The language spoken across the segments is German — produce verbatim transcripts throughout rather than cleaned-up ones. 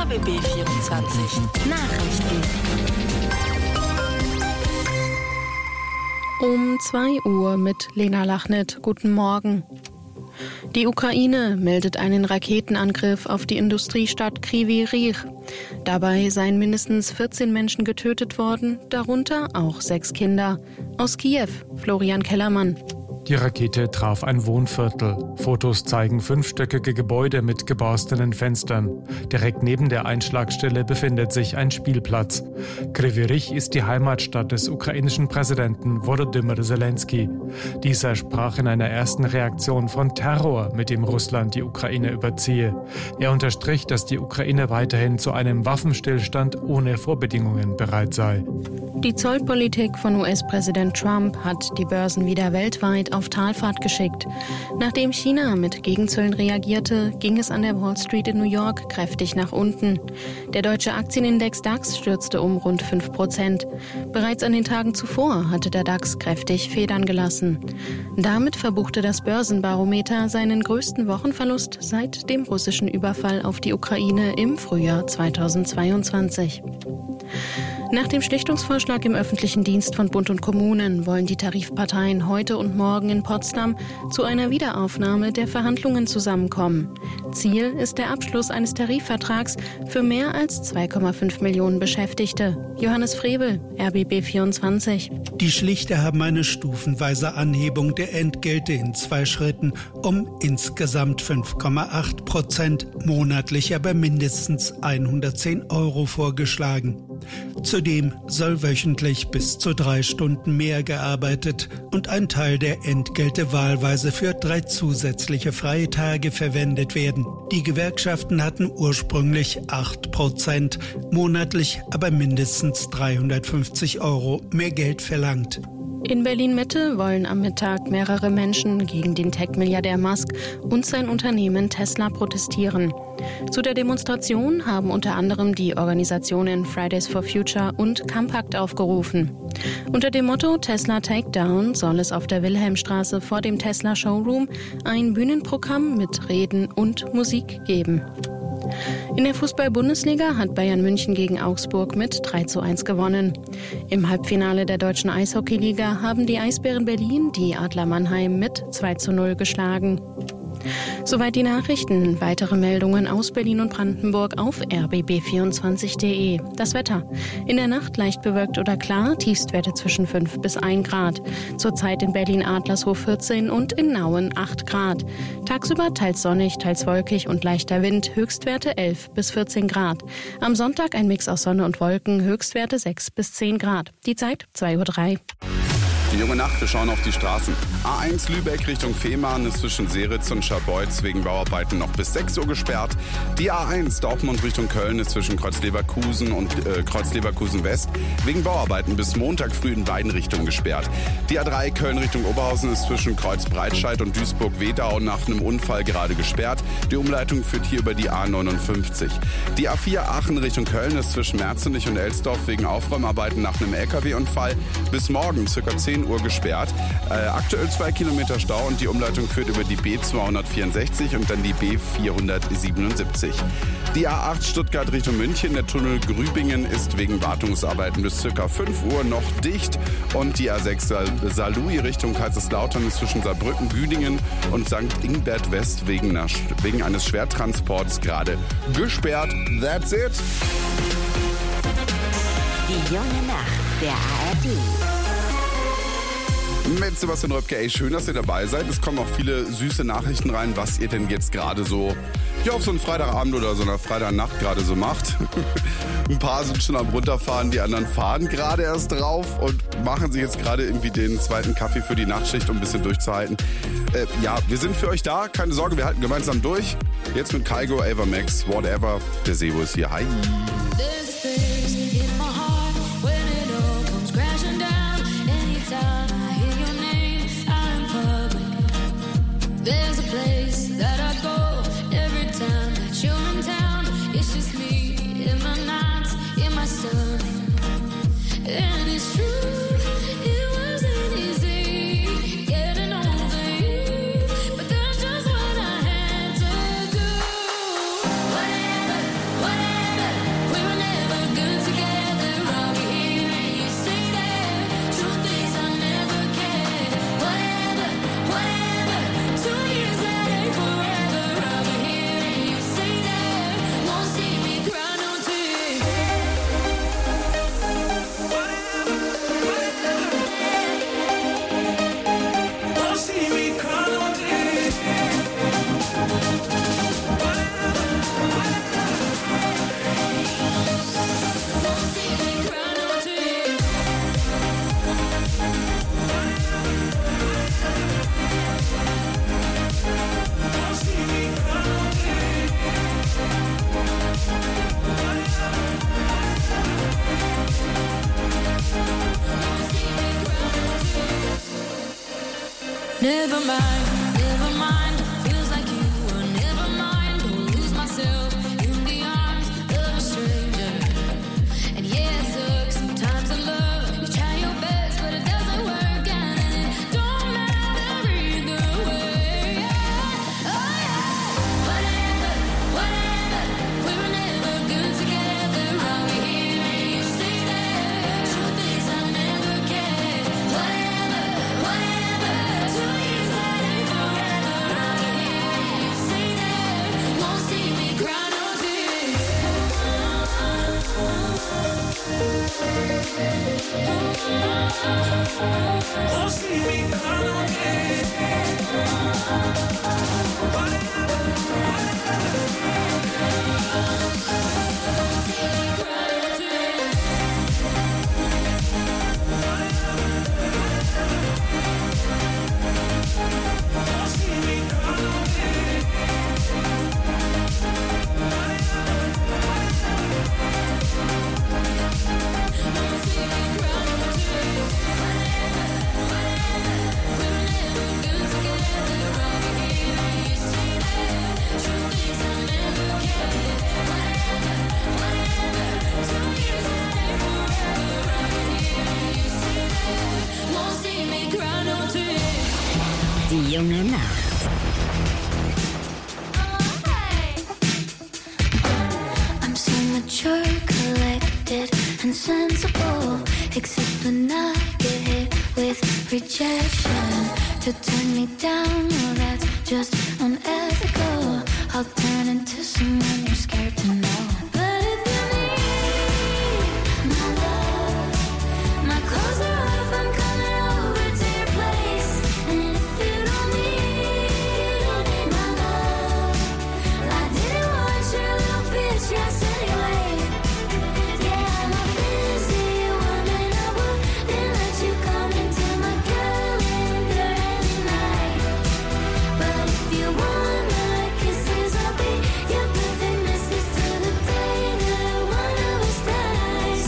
R B B vierundzwanzig Nachrichten. Um zwei Uhr mit Lena Lachnit. Guten Morgen. Die Ukraine meldet einen Raketenangriff auf die Industriestadt Kryvyi Rih. Dabei seien mindestens vierzehn Menschen getötet worden, darunter auch sechs Kinder. Aus Kiew, Florian Kellermann. Die Rakete traf ein Wohnviertel. Fotos zeigen fünfstöckige Gebäude mit geborstenen Fenstern. Direkt neben der Einschlagstelle befindet sich ein Spielplatz. Kryvyi Rih ist die Heimatstadt des ukrainischen Präsidenten Volodymyr Zelensky. Dieser sprach in einer ersten Reaktion von Terror, mit dem Russland die Ukraine überziehe. Er unterstrich, dass die Ukraine weiterhin zu einem Waffenstillstand ohne Vorbedingungen bereit sei. Die Zollpolitik von U S-Präsident Trump hat die Börsen wieder weltweit auf Talfahrt geschickt. Nachdem China mit Gegenzöllen reagierte, ging es an der Wall Street in New York kräftig nach unten. Der deutsche Aktienindex DAX stürzte um rund fünf Prozent. Bereits an den Tagen zuvor hatte der DAX kräftig Federn gelassen. Damit verbuchte das Börsenbarometer seinen größten Wochenverlust seit dem russischen Überfall auf die Ukraine im Frühjahr zweitausendzweiundzwanzig. Nach dem Schlichtungsvorschlag im öffentlichen Dienst von Bund und Kommunen wollen die Tarifparteien heute und morgen in Potsdam zu einer Wiederaufnahme der Verhandlungen zusammenkommen. Ziel ist der Abschluss eines Tarifvertrags für mehr als zwei Komma fünf Millionen Beschäftigte. Johannes Frevel, R B B vierundzwanzig. Die Schlichter haben eine stufenweise Anhebung der Entgelte in zwei Schritten um insgesamt fünf Komma acht Prozent, monatlich aber mindestens hundertzehn Euro vorgeschlagen. Zudem soll wöchentlich bis zu drei Stunden mehr gearbeitet und ein Teil der Entgelte wahlweise für drei zusätzliche freie Tage verwendet werden. Die Gewerkschaften hatten ursprünglich acht Prozent, monatlich aber mindestens dreihundertfünfzig Euro mehr Geld verlangt. In Berlin-Mitte wollen am Mittag mehrere Menschen gegen den Tech-Milliardär Musk und sein Unternehmen Tesla protestieren. Zu der Demonstration haben unter anderem die Organisationen Fridays for Future und Campact aufgerufen. Unter dem Motto Tesla Takedown soll es auf der Wilhelmstraße vor dem Tesla Showroom ein Bühnenprogramm mit Reden und Musik geben. In der Fußball-Bundesliga hat Bayern München gegen Augsburg mit drei zu eins gewonnen. Im Halbfinale der deutschen Eishockeyliga haben die Eisbären Berlin die Adler Mannheim mit zwei zu null geschlagen. Soweit die Nachrichten. Weitere Meldungen aus Berlin und Brandenburg auf r b b vierundzwanzig punkt d e. Das Wetter. In der Nacht leicht bewölkt oder klar, Tiefstwerte zwischen fünf bis ein Grad. Zurzeit in Berlin-Adlershof vierzehn und in Nauen acht Grad. Tagsüber teils sonnig, teils wolkig und leichter Wind, Höchstwerte elf bis vierzehn Grad. Am Sonntag ein Mix aus Sonne und Wolken, Höchstwerte sechs bis zehn Grad. Die Zeit zwei Uhr drei. Die junge Nacht, wir schauen auf die Straßen. A eins Lübeck Richtung Fehmarn ist zwischen Seritz und Scharbeutz wegen Bauarbeiten noch bis sechs Uhr gesperrt. Die A eins Dortmund Richtung Köln ist zwischen Kreuz-Leverkusen und äh, Kreuz-Leverkusen West wegen Bauarbeiten bis Montag früh in beiden Richtungen gesperrt. Die A drei Köln Richtung Oberhausen ist zwischen Kreuz-Breitscheid und Duisburg-Wedau nach einem Unfall gerade gesperrt. Die Umleitung führt hier über die A neunundfünfzig. Die A vier Aachen Richtung Köln ist zwischen Merzenich und Elsdorf wegen Aufräumarbeiten nach einem L K W-Unfall bis morgen ca. zehn Uhr gesperrt. Äh, aktuell zwei Kilometer Stau und die Umleitung führt über die B zweihundertvierundsechzig und dann die B vierhundertsiebenundsiebzig. Die A acht Stuttgart Richtung München, der Tunnel Grübingen ist wegen Wartungsarbeiten bis ca. fünf Uhr noch dicht und die A sechs Saarlouis Richtung Kaiserslautern ist zwischen Saarbrücken, Güdingen und Sankt Ingbert West wegen, einer, wegen eines Schwertransports gerade gesperrt. That's it. Die junge Nacht der A R D. Mit Sebastian Röpke, ey, schön, dass ihr dabei seid. Es kommen auch viele süße Nachrichten rein, was ihr denn jetzt gerade so ja, auf so einen Freitagabend oder so einer Freitagnacht gerade so macht. Ein paar sind schon am Runterfahren, die anderen fahren gerade erst drauf und machen sich jetzt gerade irgendwie den zweiten Kaffee für die Nachtschicht, um ein bisschen durchzuhalten. Äh, ja, wir sind für euch da, keine Sorge, wir halten gemeinsam durch. Jetzt mit Kygo, Ava Max, Whatever. Der Sebo ist hier, hi. There's a place that I go every time that you're in town. It's just me in my nights, in my sun. And it's true, it wasn't easy getting over you, but that's just what I had to do. Whatever, whatever. Never mind, never mind. Feels like you were never mind. Don't lose myself in the arms of a stranger. And yeah, it took some time to love. You try your best, but it doesn't work. And it don't matter either way. Oh yeah, whatever, whatever. We were never good together. I'll be here and you stay there. Truth is I never cared. Whatever, whatever. Two years that ain't forever. I'll be here and you stay there. Won't see me cry no tears. Won't see me cry no tears. Die junge Nacht. I'm so mature, collected, and sensible. Except when I get hit with rejection. To turn me down, well that's just unethical. I'll turn into someone you're scared to know. But if you need my love, my clothes are off, I'm coming over to your place. And if you don't need my love, I didn't want your little bitch, yes anyway. Yeah, I'm a busy woman, I wouldn't let you come into my calendar any night. But if you want my kisses, I'll be your perfect missus till the day that one of us dies.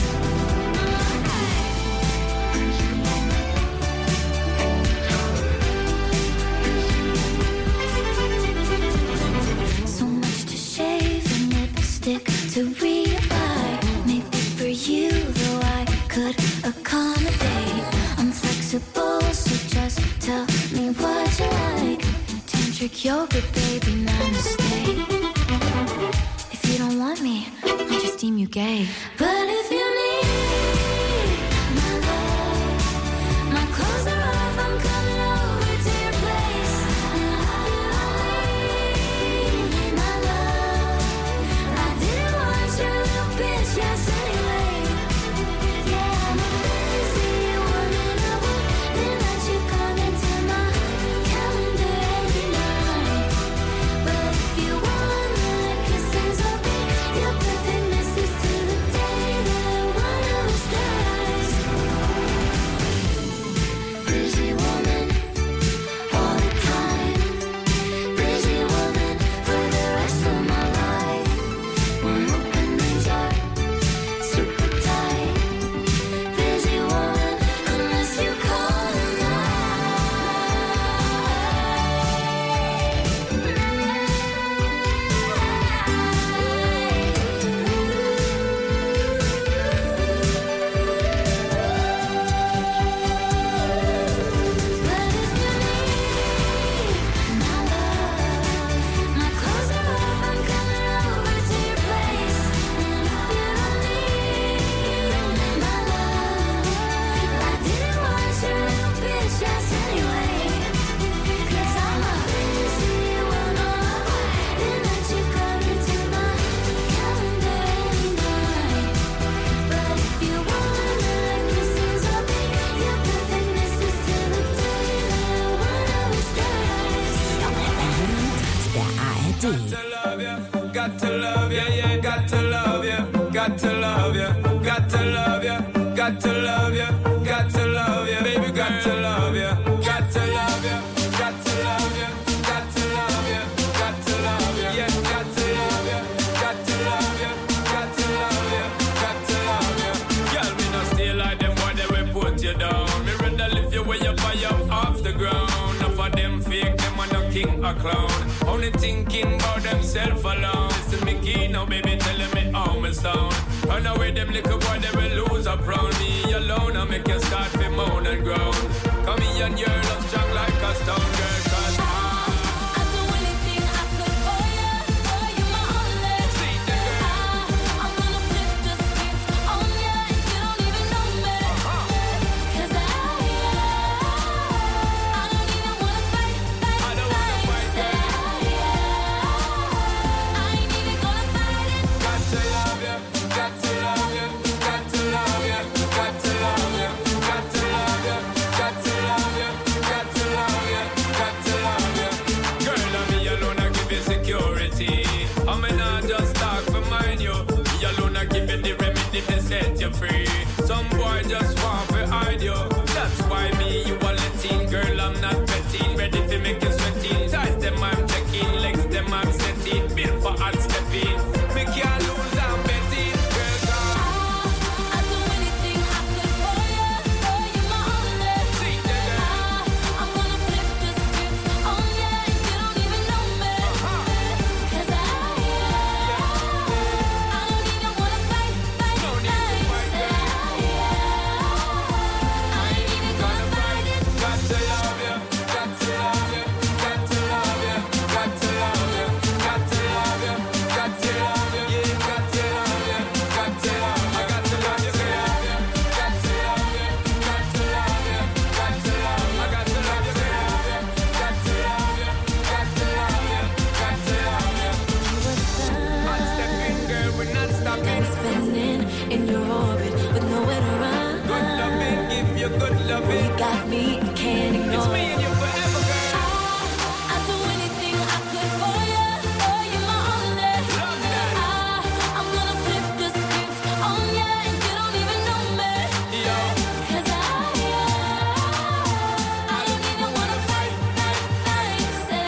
So much to shave and lipstick to reapply. Maybe for you, though I could accommodate. I'm flexible, so just tell me what you like. Tantric yoga, baby, namaste. If you don't want me, I'll just deem you gay. But if you need my love, my clothes are off, I'm coming over to your place. And if you don't need my love, I didn't want your little bitch, yes anyway. Yeah, I'm a busy woman, I wouldn't let you come into my calendar any night. But if you want my kisses, I'll be your perfect missus till the day that one of us dies. Busy woman, all the time. Busy woman for the rest of my life. One openings are super tight. Busy woman, unless you call But if you need my love, my clothes are off, I'm coming over to your place. And if you don't need my love, I didn't want your little bitch, yes anyway. 'Cause I'm a busy woman, I wouldn't let you come into my calendar any night. But if you want my kisses, I'll be your perfect missus till the day that one of us dies. Der A R D. Got to love you, yeah, got to love you, got to love you, got to love you, got to love you, got to love you, baby, got to love you, got to love you, got to love you, got to love you, got to love you, yeah, got to love you, got to love you, got to love you, got to love you. Girl, me not stay like them boy, they will put you down. Me rather lift you way up high up off the ground. Enough of a clown. Only thinking about themself alone. Listen me key now, baby, telling me how me sound. Run away them little boy, they will lose up round me alone. I make you start to moan and groan. Come here and your love strong like a stone girl. Cause I do anything I could for you, for you my only. see the girl. I'm gonna flip the script on you and you don't even know me. Cause I, I don't even wanna fight, fight, I don't wanna fight, Say girl. I ain't even gonna fight it. Got to love you, got to love you, got to love you, got to love you, got to love you, got to love you, got to love you, got to love you. Girl, I'm me alone, I give you security. I'm not just talk for mine, you. Me alone, I give you the remedy to set you free. Some boy just want to hide you. That's why me, you are letting. Girl, I'm not betting. Ready to make you sweating. Ties them, I'm checking. Legs them, I'm setting. Built for hard stepping. Me can't lose, I'm betting. Girl, come. I do anything I could for you, for you my only. See the girl. I'm gonna flip the script on you and you don't even know me. Cause I, I don't even wanna fight, fight, No need to fight, Say girl. I ain't even gonna fight it. Got to love you, got to love you, got to love you, got to love you, got to love you, got to love you, yeah, got to love you, got to love you, I got to love you, girl. Got to love you, got to love you, got to love you, I got to love you, girl. Got to love you, got to love you, got to love you. Hot stepping, girl, we're not stopping. Spinning in your orbit with nowhere to run. Good loving, give you good You loving. got me, you can't It's ignore. me and you forever, girl. I do anything I could for you, for you my only. Love that. I, I'm gonna flip the script on you and you don't even know me. Yo. Cause I, I don't even wanna fight, fight, fight. Say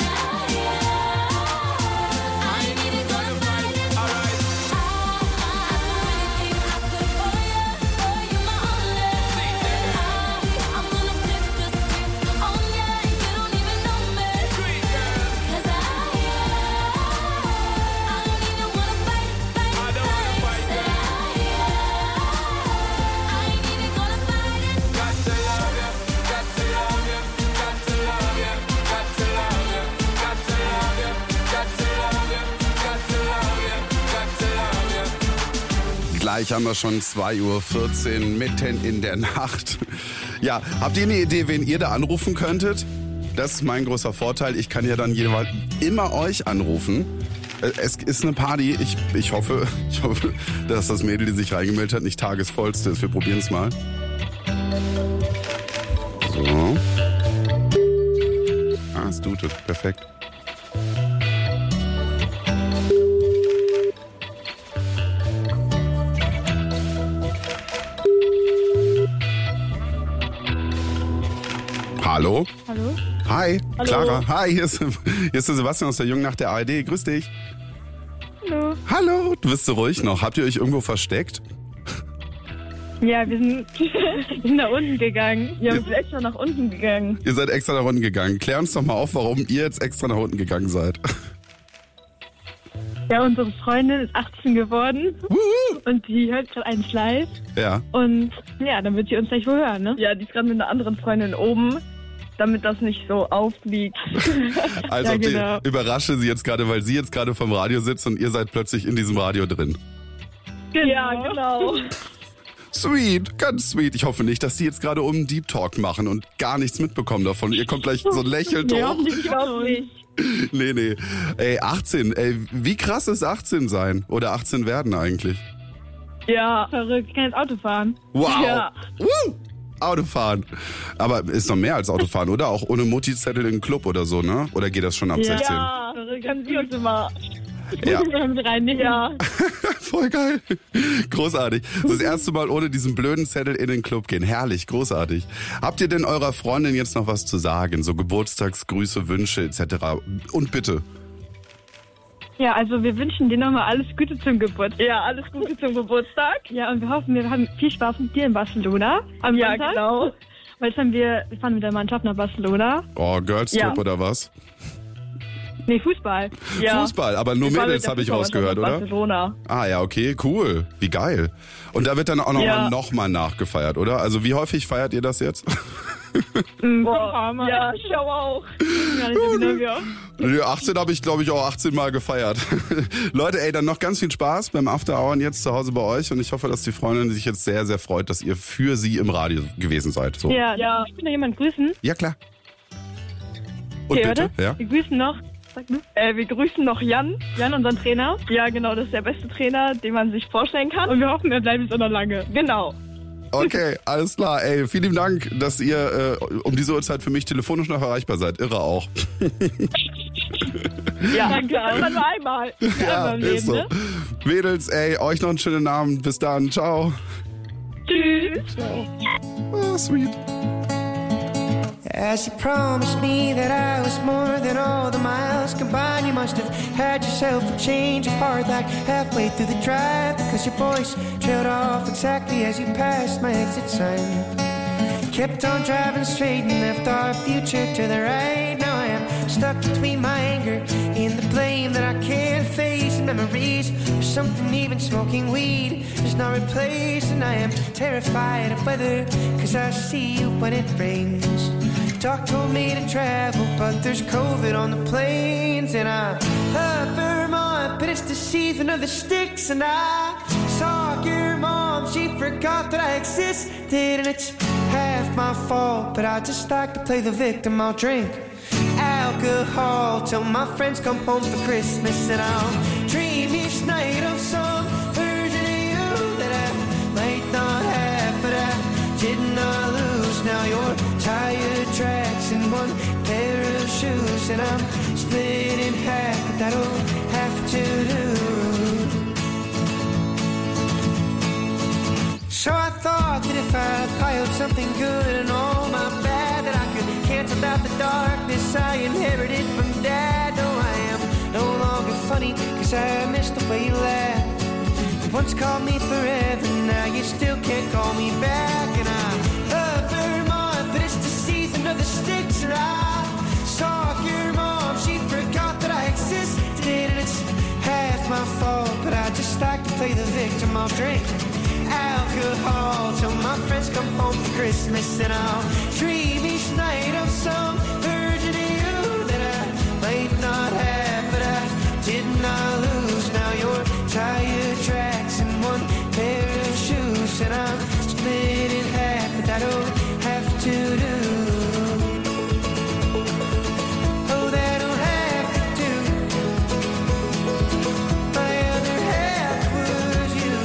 I ain't even gonna fight it. Alright. I, I do anything I could for you, for you my only. I'm gonna flip the script on you and you don't even know me. Sweet girl. Cause I, I don't even wanna fight, fight, I don't wanna fight, girl. I ain't even gonna fight it. Got to love you, got to love you, got to love you, got to love you, got to love you, got to love you, got to love you, got to love you. Gleich haben wir schon zwei Uhr vierzehn, mitten in der Nacht. Ja, habt ihr eine Idee, wen ihr da anrufen könntet? Das ist mein großer Vorteil. Ich kann ja dann jeweils immer euch anrufen. Äh, Es ist eine Party. Ich, ich, hoffe, ich hoffe, dass das Mädel, die sich reingemeldet hat, nicht tagesvollste ist. Wir probieren es mal. So. Ah, es tutet. Perfekt. Hallo? Hallo? Hi, Hallo. Clara. Hi, hier ist, hier ist der Sebastian aus der Jungen Nacht der A R D. Grüß dich. Hallo. Hallo, du bist so ruhig noch. Habt ihr euch irgendwo versteckt? Ja, wir sind, wir sind nach unten gegangen. Wir sind extra nach unten gegangen. Ihr seid extra nach unten gegangen. Klär uns doch mal auf, warum ihr jetzt extra nach unten gegangen seid. Ja, unsere Freundin ist achtzehn geworden Wuhu. und die hört gerade einen Live. Ja. Und ja, dann wird sie uns gleich wohl hören, ne? Ja, die ist gerade mit einer anderen Freundin oben, damit das nicht so aufliegt. Also ja, genau. die, überrasche sie jetzt gerade, weil sie jetzt gerade vom Radio sitzt und ihr seid plötzlich in diesem Radio drin. Genau. Ja, genau. Sweet, ganz sweet. Ich hoffe nicht, dass die jetzt gerade oben Deep Talk machen und gar nichts mitbekommen davon. Ihr kommt gleich so lächelnd Ja, hoch. ich glaube nicht. Nee, nee. Ey, achtzehn. Ey, wie krass ist achtzehn sein? Oder achtzehn werden eigentlich? Ja, verrückt. Ich kann jetzt Auto fahren. Wow. Ja. Woo. Autofahren. Aber ist noch mehr als Autofahren, oder? Auch ohne Mutti-Zettel in den Club oder so, ne? Oder geht das schon ab sechzehn? Ja, verrückt. Kann sie uns immer. Ja. Mit reinnehmen. Ja. Voll geil. Großartig. Das erste Mal ohne diesen blöden Zettel in den Club gehen. Herrlich, großartig. Habt ihr denn eurer Freundin jetzt noch was zu sagen? So Geburtstagsgrüße, Wünsche et cetera. Und bitte. Ja, also wir wünschen dir nochmal alles Gute zum Geburtstag. Ja, alles Gute zum Geburtstag. Ja, und wir hoffen, wir haben viel Spaß mit dir in Barcelona. Am ja, Sonntag. Genau. Weil jetzt haben wir, wir fahren mit der Mannschaft nach Barcelona. Oh, Girls Trip Ja. oder was? Nee, Fußball. Ja. Fußball, aber nur Mädels habe ich rausgehört, oder? Barcelona. Ah ja, okay, cool. Wie geil. Und da wird dann auch nochmal Ja. noch mal nachgefeiert, oder? Also wie häufig feiert ihr das jetzt? Boah, ja, ich glaube auch. Ja, nicht so genau, ja. Nö, achtzehn habe ich, glaube ich, auch achtzehn Mal gefeiert. Leute, ey, dann noch ganz viel Spaß beim After Hour jetzt zu Hause bei euch. Und ich hoffe, dass die Freundin sich jetzt sehr, sehr freut, dass ihr für sie im Radio gewesen seid. So. Ja, ja. Ich will noch jemanden grüßen. Ja, klar. Und Okay, bitte? warte. Ja? Wir grüßen noch, sag du? Äh, wir grüßen noch Jan, Jan, unseren Trainer. Ja, genau, das ist der beste Trainer, den man sich vorstellen kann. Und wir hoffen, er bleibt so noch lange. Genau. Okay, alles klar. Ey, vielen lieben Dank, dass ihr äh, um diese Uhrzeit für mich telefonisch noch erreichbar seid. Irre auch. Ja, danke. Das war nur einmal. Ja, einmal im ist Leben, so. ne? Mädels, ey, euch noch einen schönen Abend. Bis dann. Ciao. Tschüss. Oh, sweet. As you promised me that I was more than all the miles combined, you must have had yourself a change of heart like halfway through the drive, because your voice trailed off exactly as you passed my exit sign. Kept on driving straight and left our future to the right. Now I am stuck between my anger and the blame that I can't face, and memories of something even smoking weed is not replaced. And I am terrified of weather, cause I see you when it rains. Doc told me to travel, but there's COVID on the planes. And I love Vermont, but it's the season of the sticks. And I saw your mom, she forgot that I existed. And it's half my fault, but I just like to play the victim. I'll drink alcohol till my friends come home for Christmas. And I'll dream each night of some version of you that I might not have, but I did not lose. Now you're tired tracks and one pair of shoes, and I'm split in half, but that'll have to do. So I thought that if I piled something good and all my bad, that I could cancel out the darkness I inherited from Dad. No, I am no longer funny, cause I miss the way you laughed. You once called me forever, now you still can't call me back. And I love Vermont, but it's the season of the sticks. And I saw your mom, she forgot that I existed. And it's half my fault, but I just like to play the victim. I'll drink alcohol till my friends come home for Christmas. And I'll dream each night of some version of you that I might not have, but I did not lose. Now you're tired tracks and one pair of shoes, and I'm split in half, but that'll have to do. Oh, that'll have to do. My other half was you.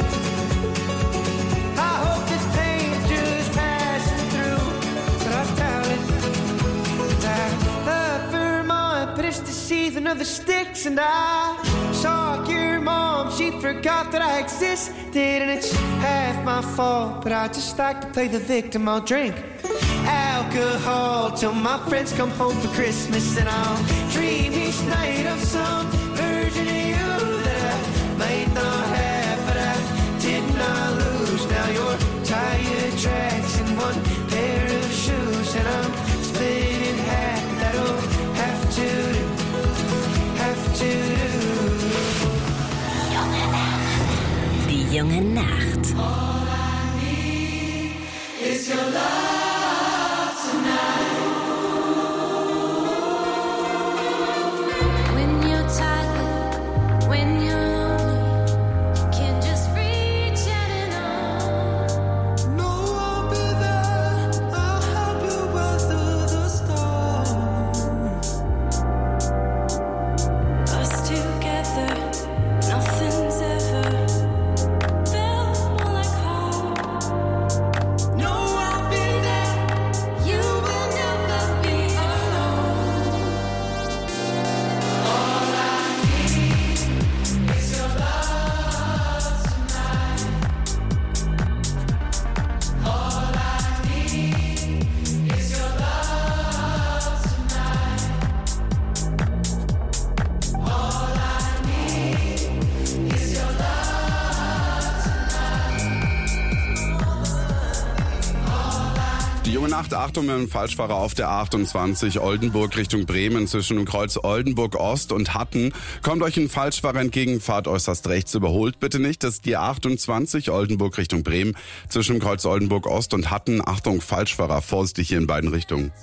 I hope this pain's just passing through, but I doubt it. I love Vermont, but it's the season of the sticks. And I saw your mom, she forgot that I existed. And it's half my fault, but I just like to play the victim. I'll drink alcohol till my friends come home for Christmas. And I'll dream each night of some version of you that I might not have, but I did not lose. Now you're tired tracks and one pair of shoes, and I'm split in half. That'll have to do, have to do. Die junge Nacht. All I need is your love tonight. When you're tired, when you're lonely, you can just reach out and on. No, I'll be there. I'll help you weather the storm. Us together, nothing's ever felt more like home. No, I'll be Die junge Nacht, Achtung mit dem Falschfahrer auf der A achtundzwanzig Oldenburg Richtung Bremen zwischen dem Kreuz Oldenburg Ost und Hatten. Kommt euch ein Falschfahrer entgegen, fahrt äußerst rechts, überholt bitte nicht. Das ist die A achtundzwanzig Oldenburg Richtung Bremen zwischen dem Kreuz Oldenburg Ost und Hatten. Achtung, Falschfahrer, vorsichtig hier in beiden Richtungen.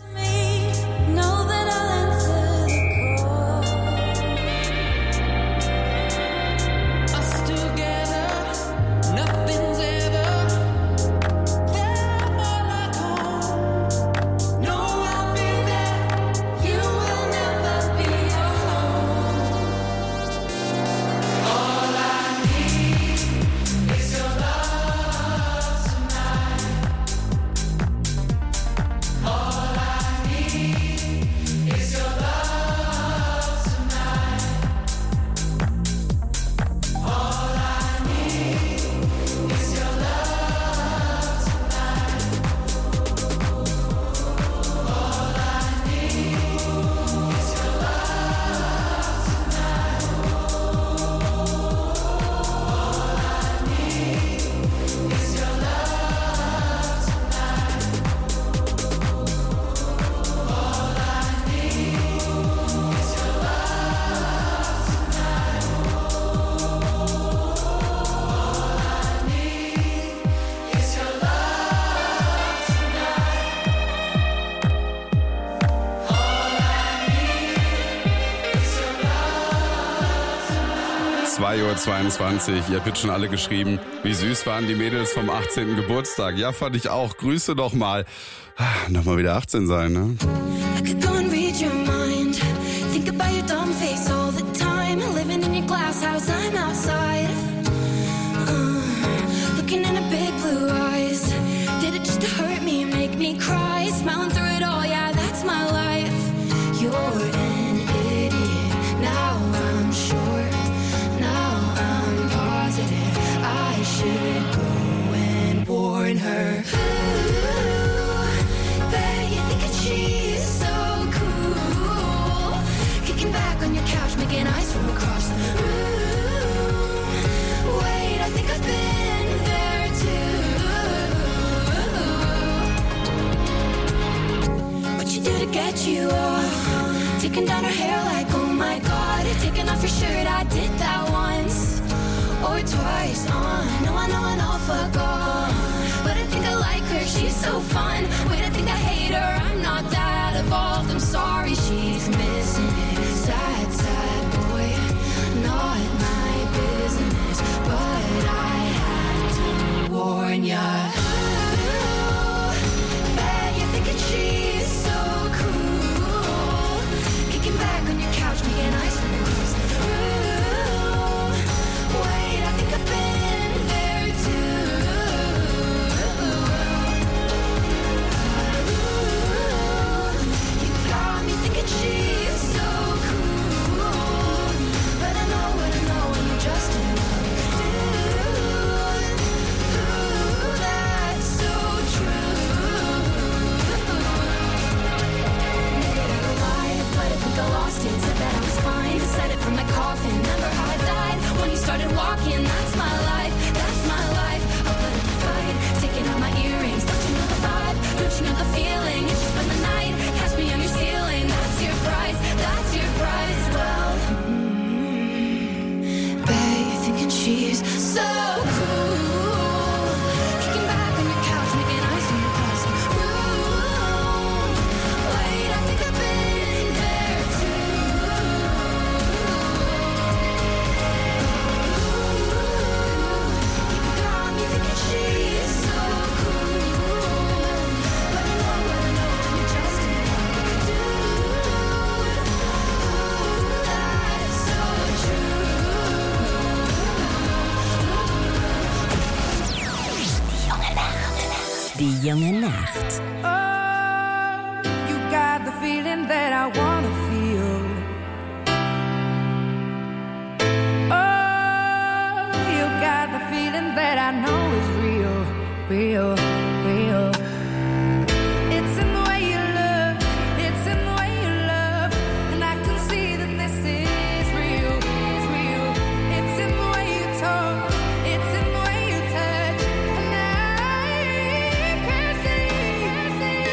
zwei Uhr zweiundzwanzig, ihr habt schon alle geschrieben, wie süß waren die Mädels vom achtzehnten Geburtstag. Ja, fand ich auch. Grüße doch mal. Nochmal wieder achtzehn sein, ne? I could go and read your mind. Think about your dumb face all the time. Living in your glass house, I'm outside. Uh, looking in her big blue eyes. Did it just to hurt me, make me cry? Smiling through it all, yeah, that's my life. You're an idiot, now I'm sure. Now I'm positive I should go and warn her. Ooh, bet you think that she's so cool. Kicking back on your couch, making eyes from across the room. Wait, I think I've been there too. What you do to get you off? Taking down her hair like, oh my god. Taking off your shirt, I did that once or twice. Uh, no, I know, I know, fuck off. But I think I like her, she's so fun. Wait, I think I hate her, I'm not that evolved. I'm sorry, she's missing it. Sad, sad boy, not my business. But I had to warn ya. Ooh, bet you're thinking she's so cool. Kicking back on your couch, making eyes from across the room. Wait, I think I've been there too. Ooh, you got me thinking she's so cool. But I know what I know when you're just in love, dude. Ooh, that's so true. Made it alive, but I think I lost it. Said that I was fine, said it from my coffin. Remember how I died when you started walking? That's my life, that's my life. I'll put up a fight, taking out my earrings. Don't you know the vibe? Don't you know the feeling? If you spend the night, catch me on your ceiling. That's your price, that's your price. Well, mm, bet you're thinking she's so cool. Kicking back on your couch, making eyes from across the room. Wait, I think I've been there too. You got me thinking she's so cool. But I know what I know when you're just in love, dude. Ooh, that's so Die junge Nacht. Oh, you got the feeling that I wanna feel. Oh, you got the feeling that I know is real, real, real. It's in the way you look, it's in the way you love, and I can see that this is real, it's real. It's in the way you talk, it's in the way you touch, and I can see,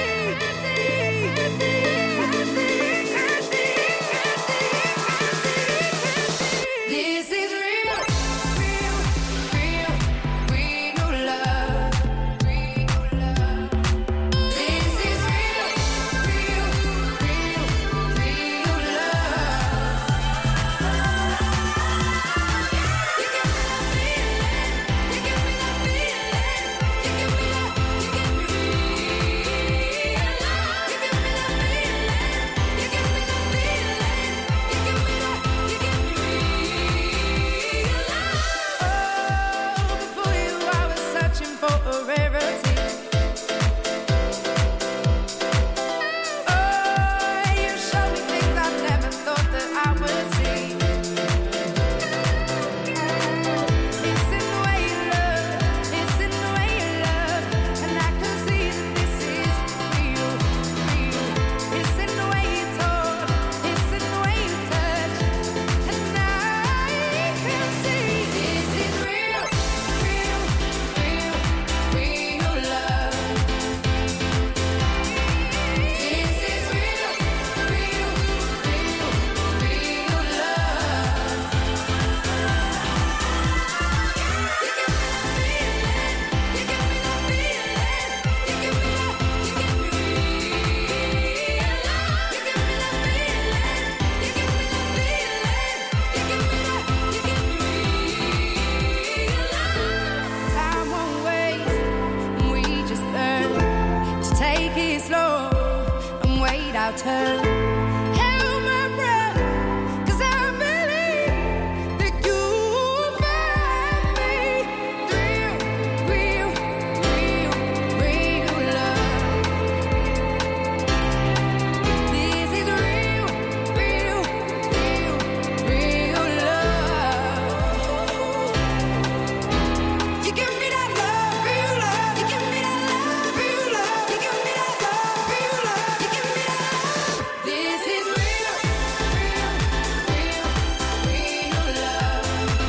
without her. Hold my breath, 'cause I believe that you'll find me real, real, real, real love. This is real, real, real, real love. You give me that love, real love. You give me that love, real love. You give me that love, real love. You give me that love. This is real, real, real, real love.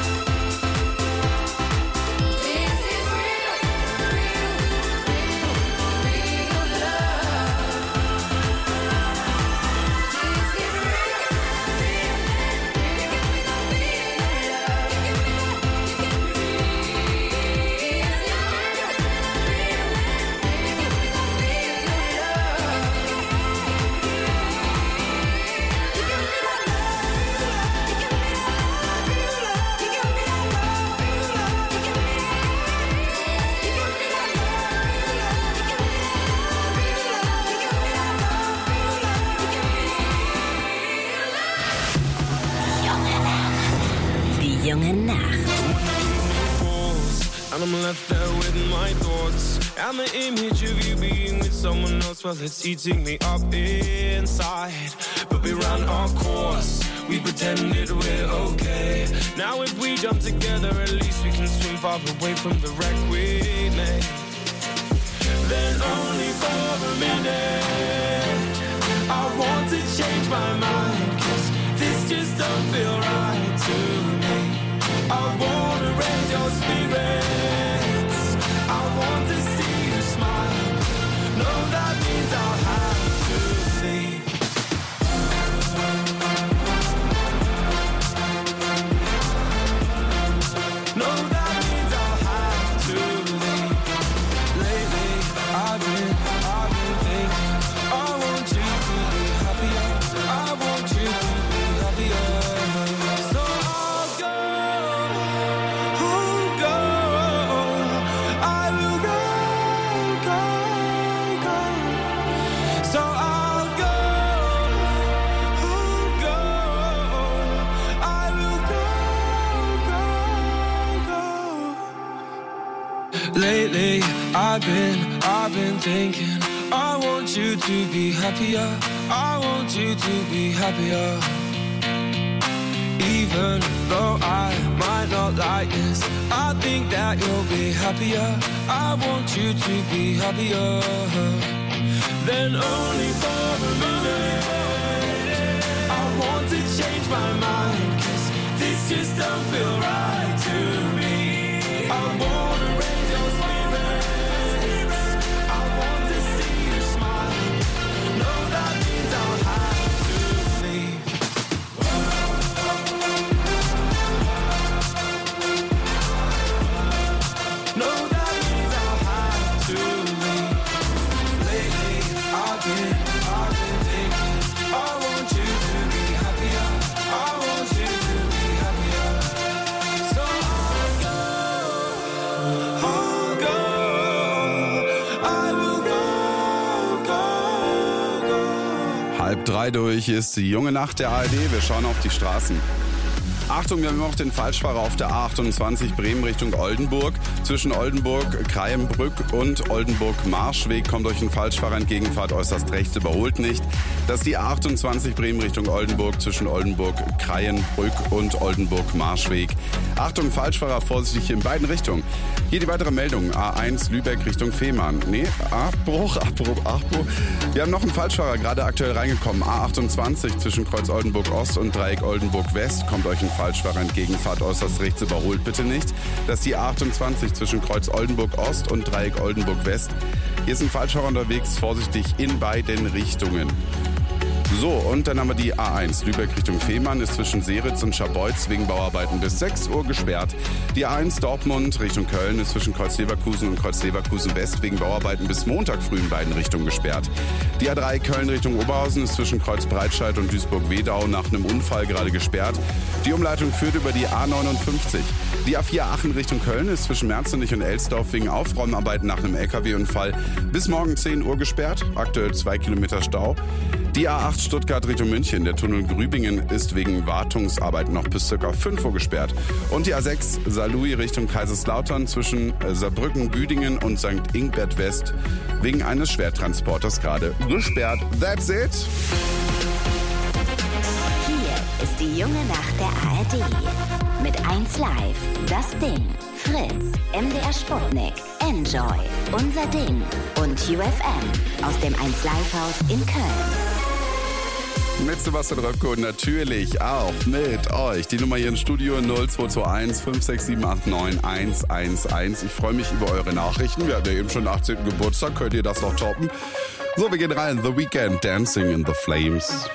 This is real, real, real, real love. This is real, real, real, give me that feeling, love. You give me that, you give me this is real, real, real, give me that feeling, love. You give me that love, you give me that love, real love. You give me that love, real love. You give me that, you give me that love, real love. You give me that love, real love. You give me that love, real love. You give me Die junge Nacht. And I'm left there with my thoughts and the image of you being with someone else. Well, it's eating me up inside. But we ran our course, we pretended we're okay. Now if we jump together, at least we can swim far away from the wreck we made. Then only for a minute I want to change my mind, 'cause this just don't feel right to me. I wanna raise your spirits, I want to see you smile. No, that means I'll have to leave. No, that means I'll have to leave. Lately, I've been, I've been thinking, I want you to be happier, I want you to be happier. So I'll go, oh go, I will go, go, go. So I'll go, oh go, I will go, go, go. Lately, I've been, I've been thinking, I want you to be happier, I want you to be happier. Even though I might not like this, I think that you'll be happier, I want you to be happier. Then only for a minute I want to change my mind, 'cause this just don't feel right to me. I wanna raise your spirits, I want to see you smile. No, that means I'll have to leave. No, that means I'll have to leave. Lately, I've been, I've been thinking, I want you to be happier, I want you to be happier. So I'll go, I'll go, I will go, go, go. Halb drei durch, hier ist die junge Nacht der A R D. Wir schauen auf die Straßen. Achtung, wir haben noch den Falschfahrer auf der A achtundzwanzig Bremen Richtung Oldenburg. Zwischen Oldenburg-Kreienbrück und Oldenburg-Marschweg kommt euch ein Falschfahrer entgegen, fahrt äußerst rechts, überholt nicht. Das ist die A achtundzwanzig Bremen Richtung Oldenburg zwischen Oldenburg-Kreienbrück und Oldenburg-Marschweg. Achtung, Falschfahrer, vorsichtig in beiden Richtungen. Hier die weitere Meldung, A eins Lübeck Richtung Fehmarn. Nee, Abbruch, Abbruch, Abbruch. Wir haben noch einen Falschfahrer, gerade aktuell reingekommen. A achtundzwanzig zwischen Kreuz Oldenburg Ost und Dreieck Oldenburg West kommt euch ein Falschfahrer entgegen, fahrt äußerst rechts, überholt bitte nicht. Das ist die A achtundzwanzig zwischen Kreuz Oldenburg Ost und Dreieck Oldenburg West. Hier ist ein Falschfahrer unterwegs, vorsichtig in beiden Richtungen. So, und dann haben wir die A eins Lübeck Richtung Fehmarn, ist zwischen Seritz und Scharbeutz wegen Bauarbeiten bis sechs Uhr gesperrt. Die A eins Dortmund Richtung Köln ist zwischen Kreuz Leverkusen und Kreuz Leverkusen West wegen Bauarbeiten bis Montag früh in beiden Richtungen gesperrt. Die A drei Köln Richtung Oberhausen ist zwischen Kreuz Breitscheid und Duisburg-Wedau nach einem Unfall gerade gesperrt. Die Umleitung führt über die A neunundfünfzig. Die A vier Aachen Richtung Köln ist zwischen Merzenich und Elsdorf wegen Aufräumarbeiten nach einem L K W-Unfall bis morgen zehn Uhr gesperrt. Aktuell zwei Kilometer Stau. Die A acht Stuttgart Richtung München, der Tunnel Grübingen ist wegen Wartungsarbeiten noch bis ca. fünf Uhr gesperrt. Und die A sechs Saarlouis Richtung Kaiserslautern zwischen Saarbrücken, Büdingen und Sankt Ingbert West wegen eines Schwertransporters gerade gesperrt. That's it. Hier ist die junge Nacht der A R D. Mit eins Live, Das Ding, Fritz, M D R Sputnik, Enjoy, Unser Ding und U F M aus dem eins Live Haus in Köln. Mit Sebastian Röpke und natürlich auch mit euch. Die Nummer hier im Studio null zwei zwei eins fünf sechs sieben acht neun eins eins eins. Ich freue mich über eure Nachrichten. Wir hatten ja eben schon den achtzehnten Geburtstag. Könnt ihr das noch toppen? So, wir gehen rein. The Weeknd, Dancing in the Flames.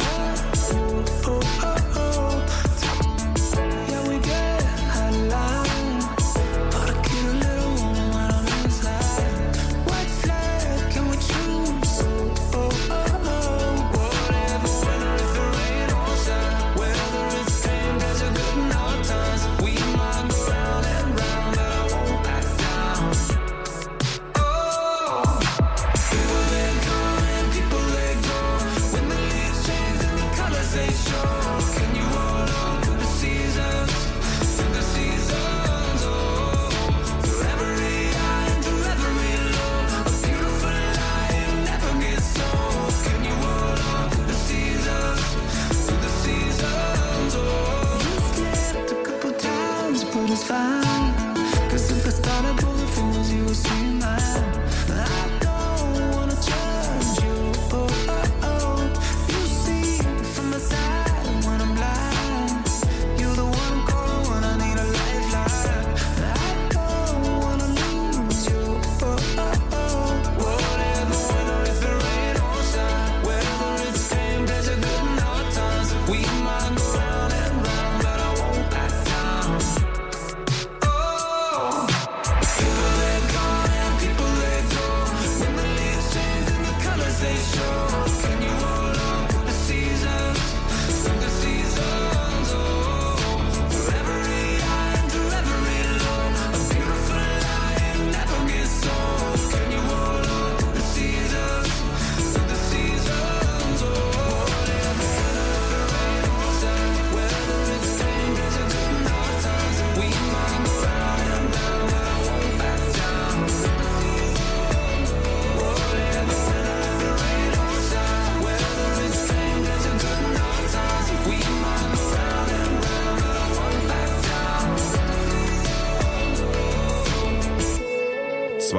Yeah, we get high life.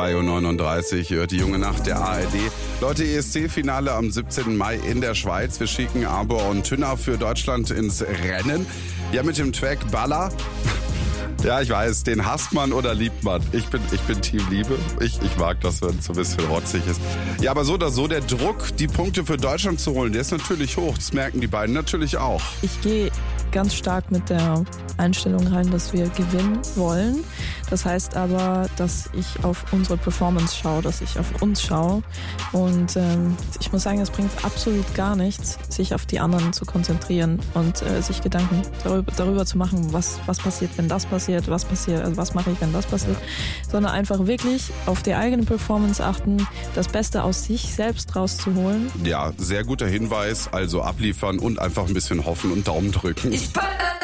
zwei Uhr neununddreißig, hört die junge Nacht der A R D. Leute, E S C-Finale am siebzehnten Mai in der Schweiz. Wir schicken Arbor und Tünner für Deutschland ins Rennen. Ja, mit dem Track Baller. Ja, ich weiß, den hasst man oder liebt man. Ich bin, ich bin Team Liebe. Ich, ich mag das, wenn es so ein bisschen rotzig ist. Ja, aber so oder so, der Druck, die Punkte für Deutschland zu holen, der ist natürlich hoch. Das merken die beiden natürlich auch. Ich gehe ganz stark mit der Einstellung rein, dass wir gewinnen wollen. Das heißt aber, dass ich auf unsere Performance schaue, dass ich auf uns schaue. Und ähm, ich muss sagen, es bringt absolut gar nichts, sich auf die anderen zu konzentrieren und äh, sich Gedanken darüber, darüber zu machen, was, was passiert, wenn das passiert, was passiert, also was mache ich, wenn das passiert, sondern einfach wirklich auf die eigene Performance achten, das Beste aus sich selbst rauszuholen. Ja, sehr guter Hinweis, also abliefern und einfach ein bisschen hoffen und Daumen drücken. Ich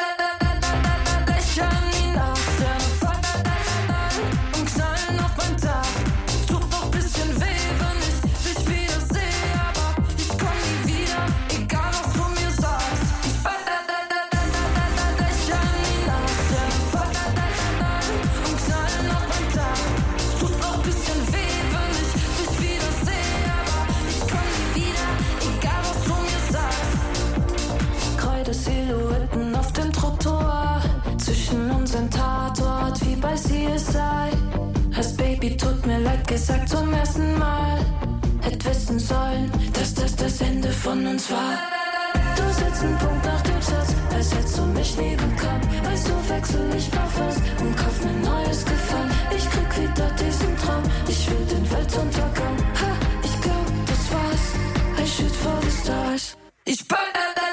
Tatort wie bei C S I. Hast Baby, tut mir leid gesagt zum ersten Mal. Hätt wissen sollen, dass das das Ende von uns war. Du setzt einen Punkt nach dem Satz, als hättest du mich nie bekannt. Weißt du, wechsel ich Parfums und kauf mir neues Gefallen. Ich krieg wieder diesen Traum, ich will den Weltuntergang. Ha, ich glaub, das war's. I shoot for the stars. Ich bin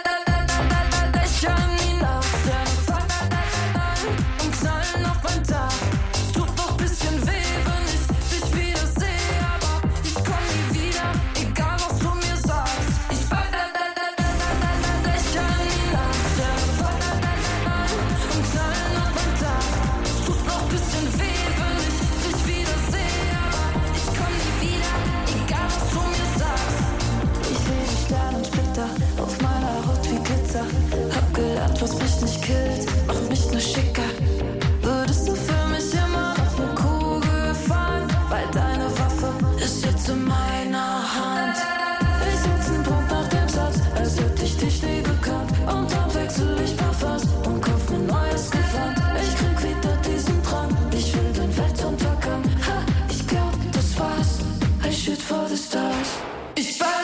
hab gelernt, was mich nicht killt, macht mich nur schicker. Würdest du für mich immer noch eine Kugel fahren? Weil deine Waffe ist jetzt in meiner Hand. Ich setz einen Punkt nach dem Satz, als hätte ich dich nie gekannt. Und dann wechsel ich Parfums und kauf mir neues Gewand. Ich krieg wieder diesen Drang, ich will den Weltuntergang. Ha, ich glaub, das war's. I shoot for the stars. Ich war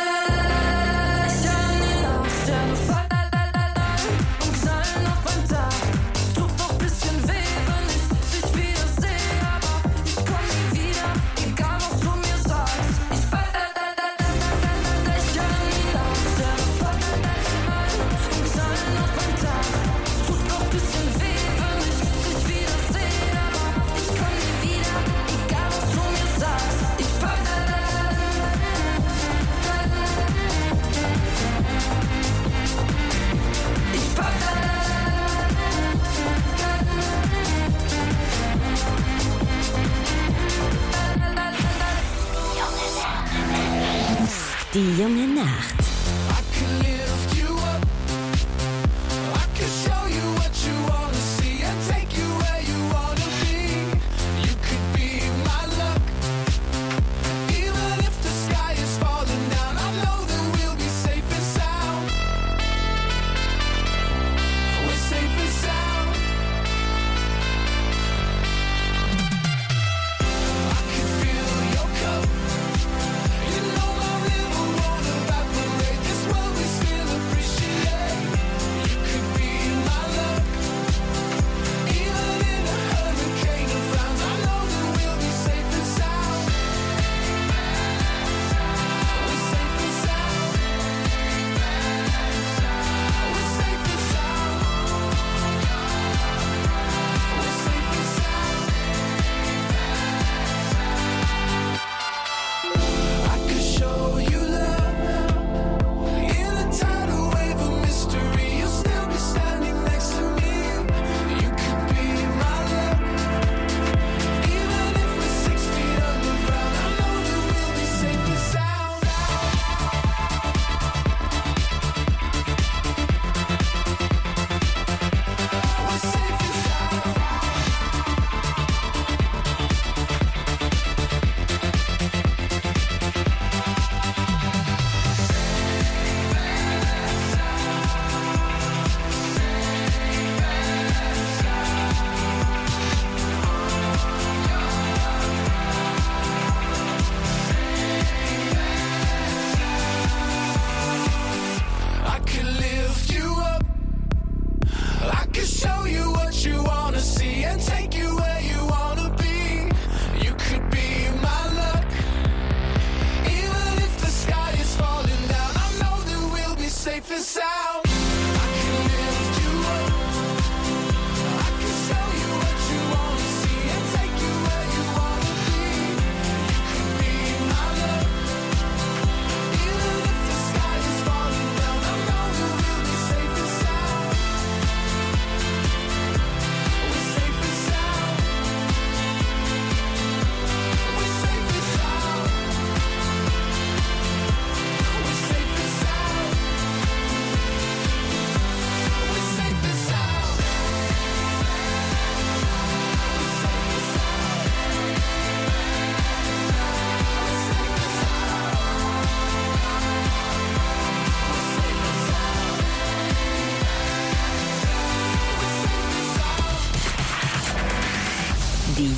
Die junge Nacht. This world we still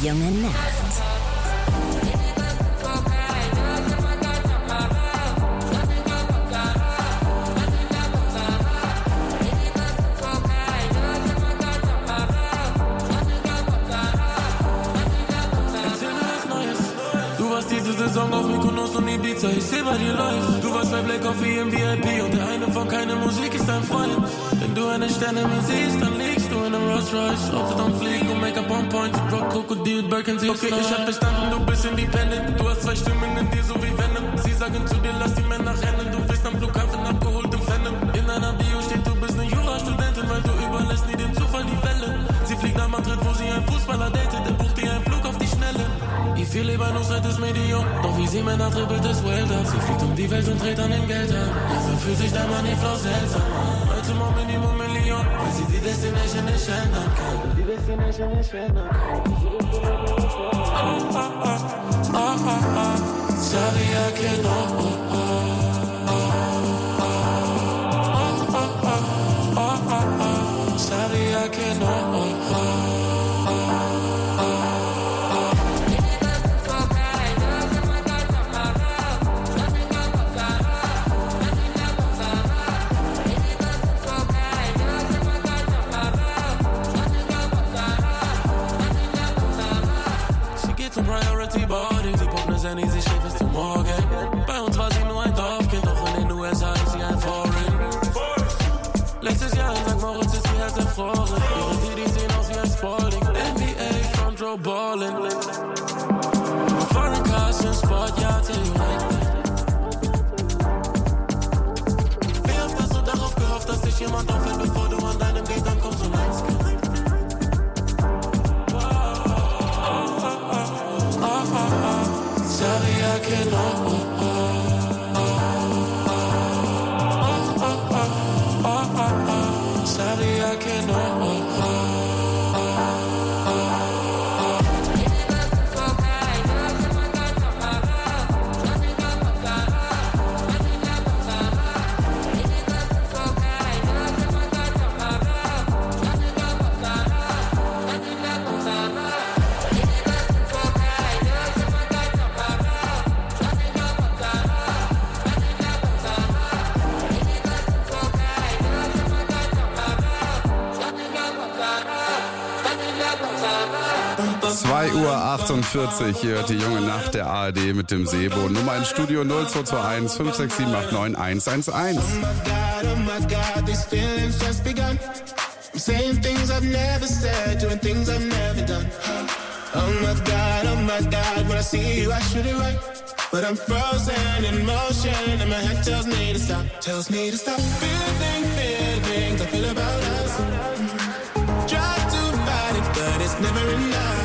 junge Nacht. Diese Saison auf Mykonos und Ibiza, ich seh bei dir läuft. Du warst bei Black Coffee im V I P und der eine von keine Musik ist dein Freund. Wenn du eine Sterne mehr siehst, dann liegst du in einem Rolls Royce. Auto dann fliegen und Make-up on point, Rock, Krokodil, Birkin, sie okay, ich hab verstanden, du bist independent. Du hast zwei Stimmen in dir, so wie Venom. Sie sagen zu dir, lass die Männer rennen. Du bist am Flughafen abgeholt im Phantom. In einer Bio steht, du bist eine Jurastudentin, weil du überlässt nie dem Zufall die Welle. Sie fliegt nach Madrid, wo sie einen Fußballer datet, der bucht ihr einen Flug auf die Schnelle. Ich viel lieber Nusret ist Medium, doch wie sie Männer dribbelt ist Welt ab. Sie fliegt um die Welt und dreht an dem Geld an. Also fühlt sich der Moneyflow seltsam an. Heute mal Minimum Million, weil sie die Destination nicht ändern kann. Die Destination nicht ändern kann. Oh, oh, oh, oh, oh, oh. Sabía que no, oh, oh, oh, oh, oh, oh, oh, oh. Sabía que no, oh, oh. Priority Boarding, sie pumpt ne Senni, sie schläft bis zum Morgen. Bei uns war sie nur ein Dorfkind, doch in den U S A ist sie ein Foreign. Letztes Jahr in Sankt Moritz ist sie Herz erfroren. Ihre Didis sehen aus wie ein Spalding. N B A, Front Row Ballin'. Foreign Cars in Sport, ja, tell you like that. Wie oft hast du darauf gehofft, dass dich jemand auffällt, bevor du an deinem Date ankommst und eins gehst? Sabía que no, oh, oh, oh, oh, oh, oh, oh, oh. Sabía que no, oh, oh, oh, oh. zwei Uhr achtundvierzig, ihr hört die junge Nacht der A R D mit dem Sebo. Nummer ins Studio null zwei zwei eins fünf sechs sieben acht neun eins eins eins. Oh my God, oh my God, these feelings just begun. I'm saying things I've never said, doing things I've never done. Oh my God, oh my God, when I see you I should it right. But I'm frozen in motion and my head tells me to stop, tells me to stop. Feeling, feelings I feel about us. Try to fight it, but it's never enough.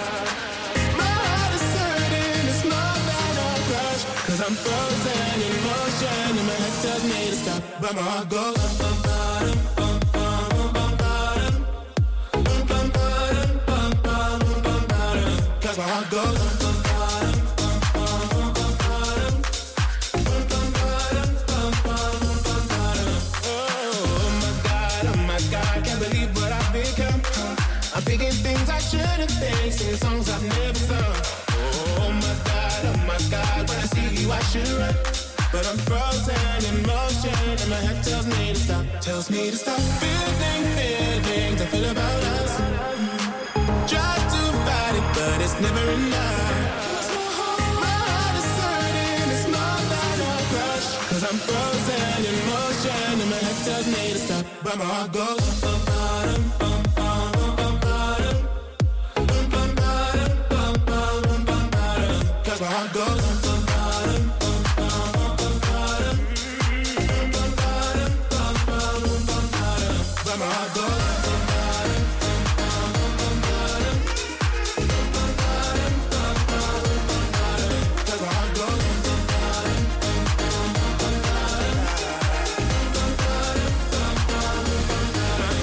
Cause I'm frozen in motion and my head tells me to stop, but my heart goes bum bum bottom, bum bum bum bottom, bum bum bottom, bum bum bum bottom. Cause my heart goes bum bum bottom, bum bum bum bottom, bum bum bottom, bum bum bum bottom. Oh my God, oh my God, can't believe what I've become. I'm thinking things I shouldn't think, singing songs I've never sung. Oh my God, oh my God, when I see you I should run. But I'm frozen in motion and my head tells me to stop, tells me to stop. Feeling, feelings I feel about us. Try to fight it, but it's never enough. My heart is hurting, it's more than a crush. Cause I'm frozen in motion and my head tells me to stop, but my heart goes bum bottom, bum bum bum bottom, bum bum bottom, bum bum bum bottom. Cause my heart goes bum bum bottom, bum bum bum bottom, bum bum bottom, bum bum bum bottom. But my heart goes bum bottom, bum bum bottom, bum bum bottom, bum bum bottom. Cause my heart goes bum bum bottom, bum bum bottom, bum bottom, bum bum bottom.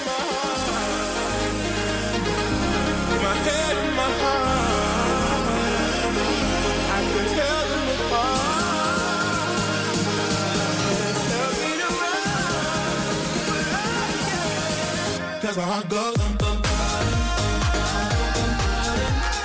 My head in my heart, I can tell them apart. Tell me to run, cause my heart goes bum bum bottom, bum bum bottom.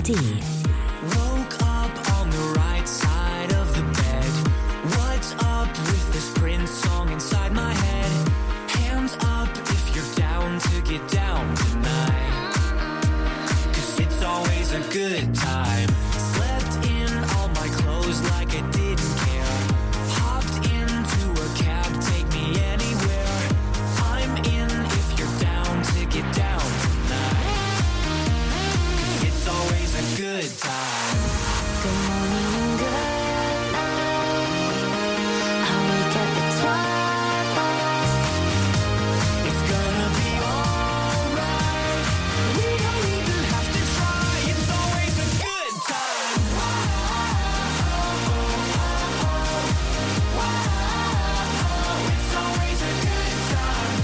D. Woke up on the right side of the bed. What's up with this Prince song inside my head? Hands up if you're down to get down tonight. 'Cause it's always a good time. Slept in all my clothes like I didn't care. Hopped into a cab, take me anywhere. I'm in if you're down to get down tonight. 'Cause it's always a good time. Good morning and good night. I wake up at twilight. It's gonna be alright. We don't even have to try. It's always a good time. It's always a good time.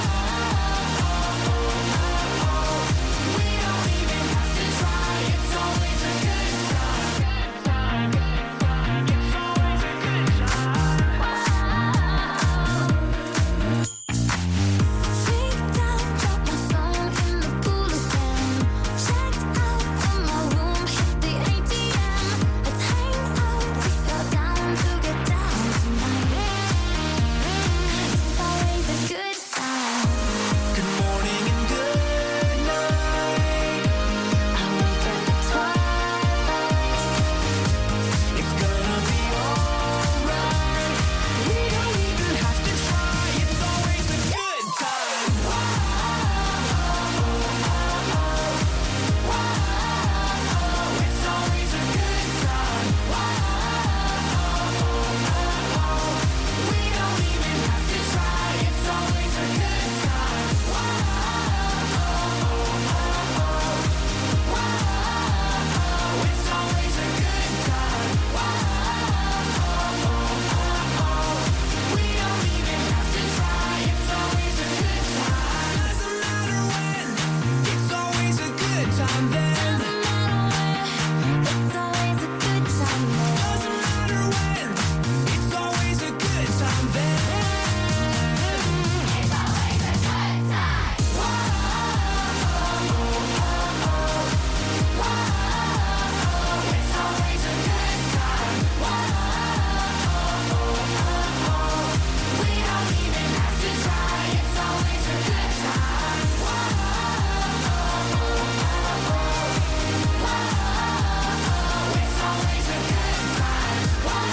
We don't even have to try. It's always a good time. It's always a good time. Freaked out, dropped my phone in the pool again. Checked out from my room, hit the A T M. Let's hang out if you're down to get down tonight. 'Cause it's always a good time. Good morning and good night. I wake up at twilight. It's gonna be alright. We don't even have to try. It's always a good time. It's always a good time. We don't even have to try. It's always a good time. It's always a good time. We don't even have to try. It's always a good time. Doesn't matter when. It's always a good time then. It's always a good time then. Doesn't matter when. It's always a good time then. It's always a good time. It's always a good time. We don't even have to try. It's always a good time. It's always a good time.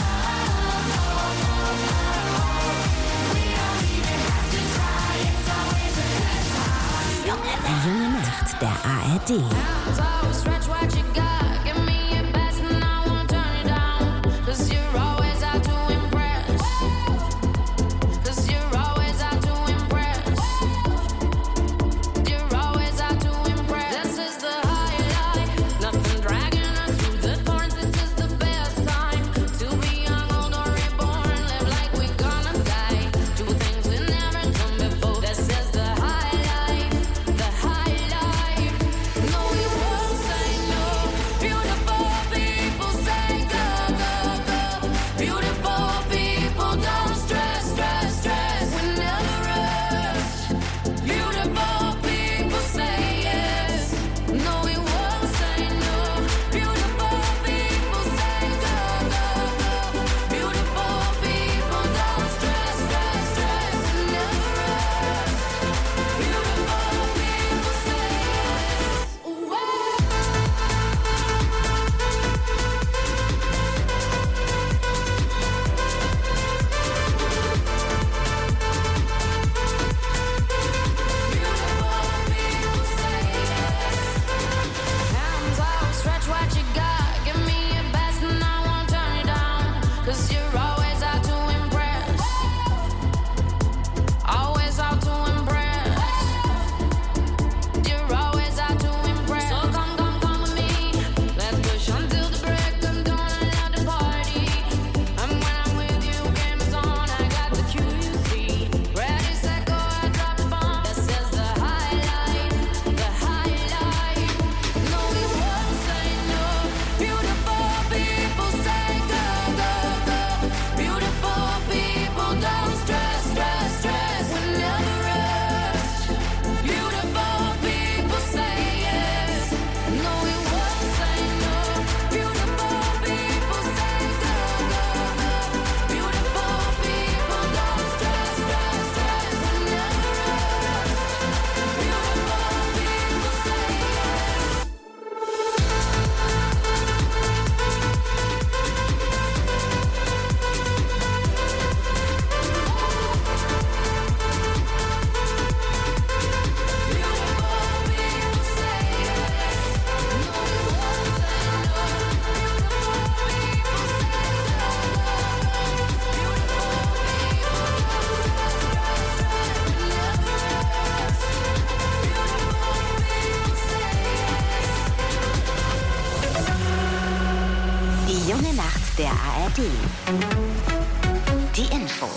We don't even have to try. It's always a good time. Die junge Nacht der A R D. So stretch what you got, give me your best and I won't turn it down. 'Cause you're always out to impress. 'Cause you're always out to impress. You're always out to impress. This is the highlight, nothing dragging us through the thorns. This is the best time to be young, old or reborn. Live like we're gonna die. Do things we've never done before. This is the highlight, the highlight. No, we won't say no. junge Nacht der A R D. Die Infos.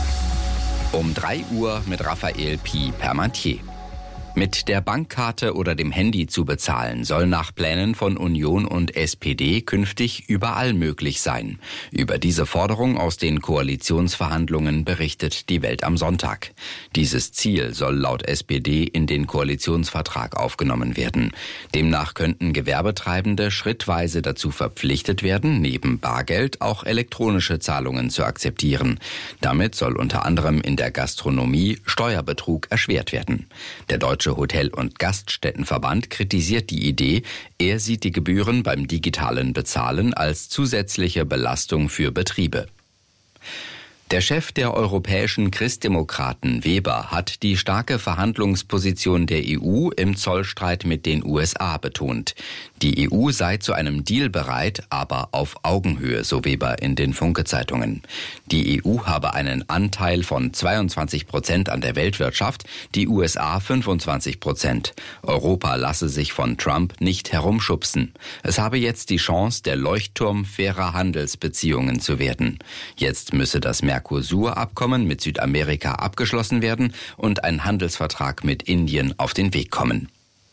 Um drei Uhr mit Raphael Pi Permantier. Mit der Bankkarte oder dem Handy zu bezahlen, soll nach Plänen von Union und S P D künftig überall möglich sein. Über diese Forderung aus den Koalitionsverhandlungen berichtet die Welt am Sonntag. Dieses Ziel soll laut S P D in den Koalitionsvertrag aufgenommen werden. Demnach könnten Gewerbetreibende schrittweise dazu verpflichtet werden, neben Bargeld auch elektronische Zahlungen zu akzeptieren. Damit soll unter anderem in der Gastronomie Steuerbetrug erschwert werden. Der Deutsche Hotel- und Gaststättenverband kritisiert die Idee. Er sieht die Gebühren beim digitalen Bezahlen als zusätzliche Belastung für Betriebe. Der Chef der europäischen Christdemokraten, Weber, hat die starke Verhandlungsposition der E U im Zollstreit mit den U S A betont. Die E U sei zu einem Deal bereit, aber auf Augenhöhe, so Weber in den Funke-Zeitungen. Die E U habe einen Anteil von zweiundzwanzig Prozent an der Weltwirtschaft, die U S A fünfundzwanzig Prozent. Europa lasse sich von Trump nicht herumschubsen. Es habe jetzt die Chance, der Leuchtturm fairer Handelsbeziehungen zu werden. Jetzt müsse das Mercosur-Abkommen mit Südamerika abgeschlossen werden und ein Handelsvertrag mit Indien auf den Weg kommen.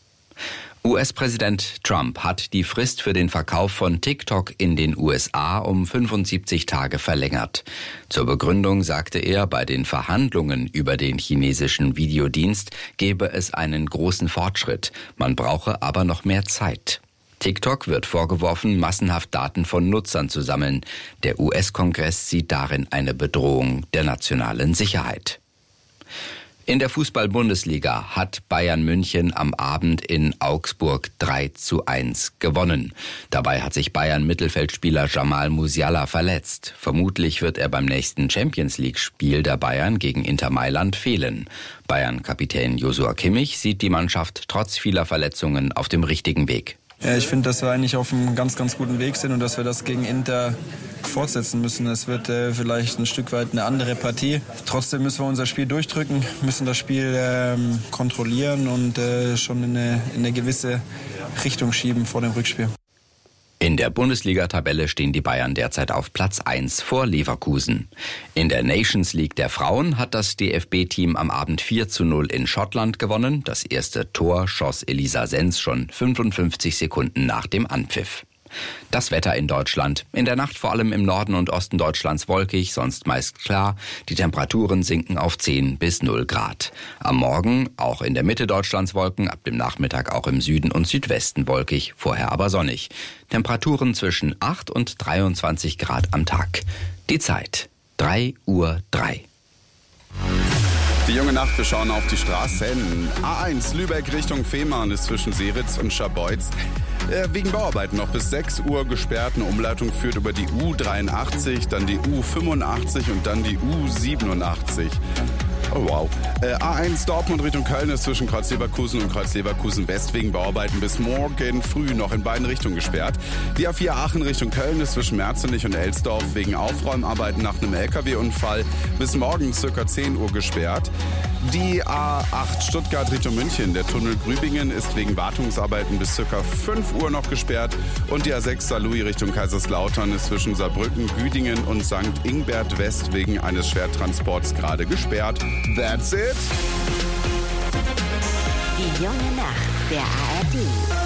U S-Präsident Trump hat die Frist für den Verkauf von TikTok in den U S A um fünfundsiebzig Tage verlängert. Zur Begründung sagte er, bei den Verhandlungen über den chinesischen Videodienst gebe es einen großen Fortschritt. Man brauche aber noch mehr Zeit. TikTok wird vorgeworfen, massenhaft Daten von Nutzern zu sammeln. Der U S-Kongress sieht darin eine Bedrohung der nationalen Sicherheit. In der Fußball-Bundesliga hat Bayern München am Abend in Augsburg drei zu eins gewonnen. Dabei hat sich Bayern-Mittelfeldspieler Jamal Musiala verletzt. Vermutlich wird er beim nächsten Champions-League-Spiel der Bayern gegen Inter Mailand fehlen. Bayern-Kapitän Joshua Kimmich sieht die Mannschaft trotz vieler Verletzungen auf dem richtigen Weg. Ja, ich finde, dass wir eigentlich auf einem ganz, ganz guten Weg sind und dass wir das gegen Inter fortsetzen müssen. Es wird äh, vielleicht ein Stück weit eine andere Partie. Trotzdem müssen wir unser Spiel durchdrücken, müssen das Spiel ähm, kontrollieren und äh, schon in eine, in eine gewisse Richtung schieben vor dem Rückspiel. In der Bundesliga-Tabelle stehen die Bayern derzeit auf Platz eins vor Leverkusen. In der Nations League der Frauen hat das D F B-Team am Abend vier zu null in Schottland gewonnen. Das erste Tor schoss Elisa Sens schon fünfundfünfzig Sekunden nach dem Anpfiff. Das Wetter in Deutschland. In der Nacht vor allem im Norden und Osten Deutschlands wolkig, sonst meist klar. Die Temperaturen sinken auf zehn bis null Grad. Am Morgen auch in der Mitte Deutschlands Wolken, ab dem Nachmittag auch im Süden und Südwesten wolkig, vorher aber sonnig. Temperaturen zwischen acht und dreiundzwanzig Grad am Tag. Die Zeit drei Uhr drei. Die junge Nacht, wir schauen auf die Straßen. A eins Lübeck Richtung Fehmarn ist zwischen Seritz und Scharbeutz äh, wegen Bauarbeiten noch bis sechs Uhr gesperrt. Eine Umleitung führt über die U dreiundachtzig, dann die U fünfundachtzig und dann die U siebenundachtzig. Oh wow. Äh, A eins Dortmund Richtung Köln ist zwischen Kreuz-Leverkusen und Kreuz-Leverkusen-West wegen Bauarbeiten bis morgen früh noch in beiden Richtungen gesperrt. Die A vier Aachen Richtung Köln ist zwischen Merzenich und Elsdorf wegen Aufräumarbeiten nach einem L K W-Unfall bis morgen ca. zehn Uhr gesperrt. Die A acht Stuttgart Richtung München, der Tunnel Grübingen, ist wegen Wartungsarbeiten bis ca. fünf Uhr noch gesperrt. Und die A sechs Saarlouis Richtung Kaiserslautern ist zwischen Saarbrücken, Güdingen und Sankt Ingbert West wegen eines Schwertransports gerade gesperrt. That's it. Die junge Nacht der A R D.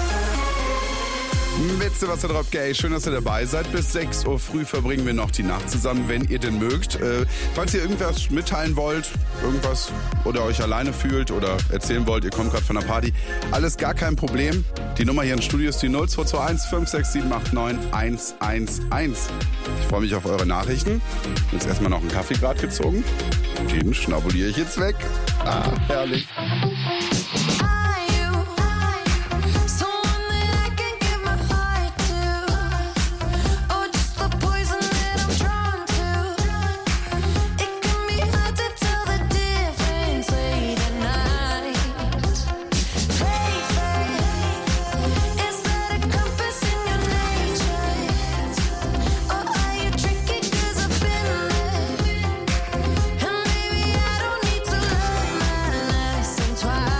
Witze, was ihr drauf geht. Schön, dass ihr dabei seid. Bis sechs Uhr früh verbringen wir noch die Nacht zusammen, wenn ihr denn mögt. Äh, falls ihr irgendwas mitteilen wollt, irgendwas oder euch alleine fühlt oder erzählen wollt, ihr kommt gerade von der Party, alles gar kein Problem. Die Nummer hier im Studio ist die null zwei zwei eins fünf sechs sieben acht neun eins eins eins. Ich freue mich auf eure Nachrichten. Jetzt erstmal noch einen Kaffee gerade gezogen. Den schnabuliere ich jetzt weg. Ah, herrlich. Twice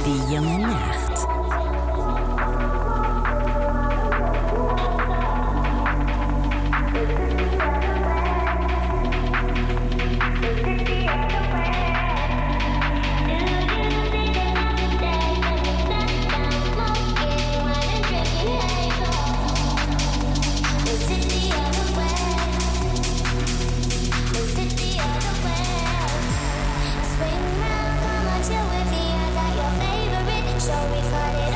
Die junge Nacht. Swing around, come on, chill with me. I got your favorite. Show me cut it